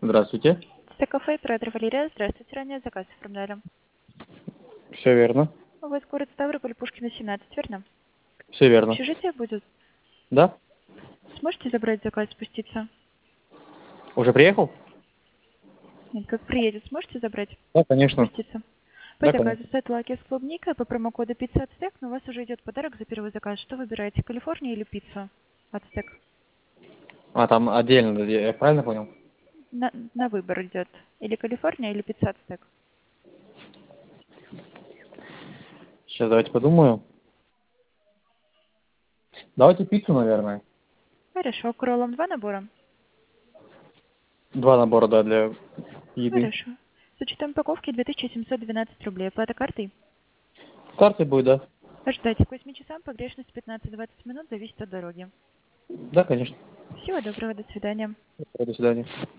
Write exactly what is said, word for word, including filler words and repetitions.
Здравствуйте. Стек-кафе, оператор Валерия. Здравствуйте, ранее заказ оформляли. Все верно. У вас город Ставрополь, Пушкина, семнадцать, верно? Все верно. Общежитие будет? Да? Сможете забрать заказ, спуститься? Уже приехал? Нет, как приедет, сможете забрать, Да, конечно. спуститься? По Да, конечно. заказу сет лаки с клубникой по промокоду пицца от стек, но у вас уже идет подарок за первый заказ. Что выбираете, Калифорния или пиццу от стек? А, там отдельно, я правильно понял? На, на выбор идет. Или Калифорния, или пицца от стек. Сейчас давайте подумаю. Давайте пиццу, наверное. Хорошо, кроллом два набора? Два набора, да, для еды. Хорошо. С учетом упаковки две тысячи семьсот двенадцать рублей. Оплата картой? С картой будет, да? Ожидайте к восьми часам, погрешность пятнадцать-двадцать минут, зависит от дороги. Да, конечно. Всего доброго, до свидания. До свидания.